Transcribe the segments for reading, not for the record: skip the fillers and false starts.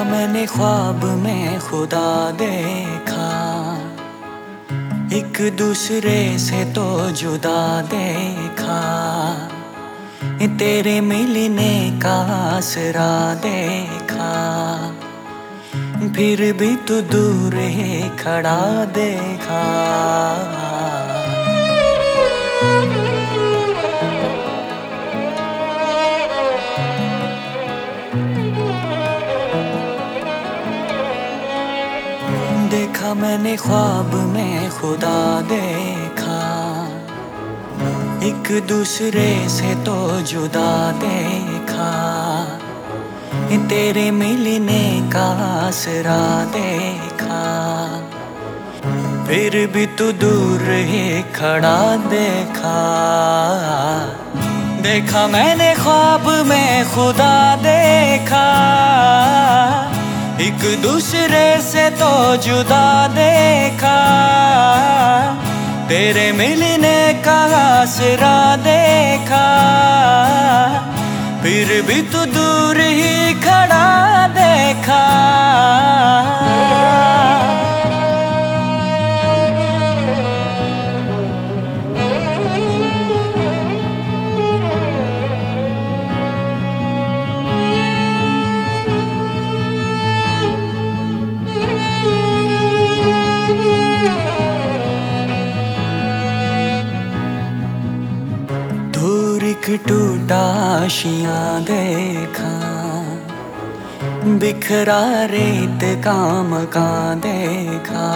मैंने ख्वाब में खुदा देखा, एक दूसरे से तो जुदा देखा, तेरे मिलने का आसरा देखा, फिर भी तू दूर ही खड़ा देखा। देखा मैंने ख्वाब में खुदा देखा, एक दूसरे से तो जुदा देखा, तेरे मिलने का आसरा देखा, फिर भी तू दूर ही खड़ा देखा। देखा मैंने ख्वाब में खुदा देखा, एक दूसरे से तो जुदा देखा, तेरे मिलने का आसरा देखा, फिर भी तू दूर ही खड़ा देखा। एक टूटा आशिया देखा, बिखरा रेत का मकान देखा,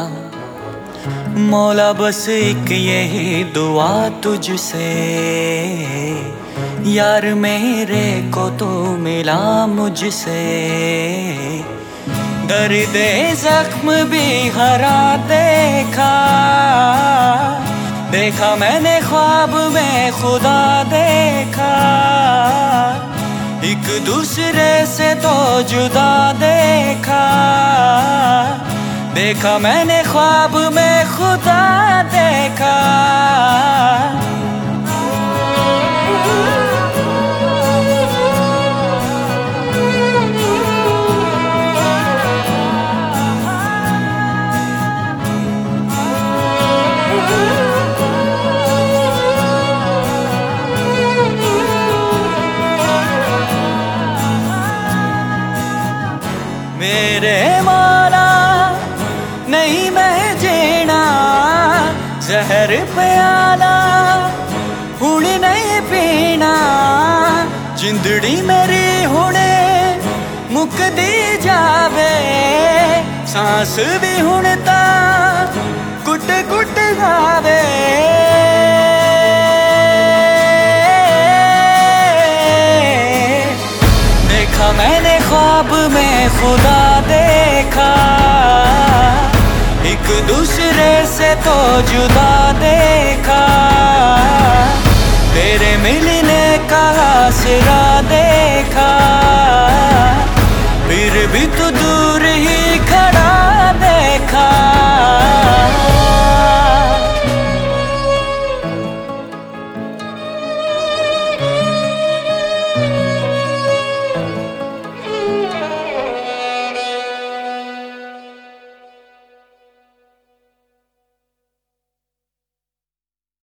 मौला बस एक यही दुआ तुझसे, यार मेरे को तो मिला मुझसे, दर्द जख्म भी हरा देखा। देखा मैंने ख्वाब में खुदा देखा, एक दूसरे से तो जुदा देखा, देखा मैंने ख्वाब में खुदा देखा। मेरे मौला नहीं मैं जीना, जहर प्याला हुण नहीं पीना, जिंदड़ी मेरी हुणे मुकदी जावे, सांस भी हुण ता कुट कुट जावे। देखा मैंने ख्वाब में खुदा देखा, एक दूसरे से तो जुदा देखा, तेरे मिलने का आसरा देखा, फिर भी तू दूर ही खड़ा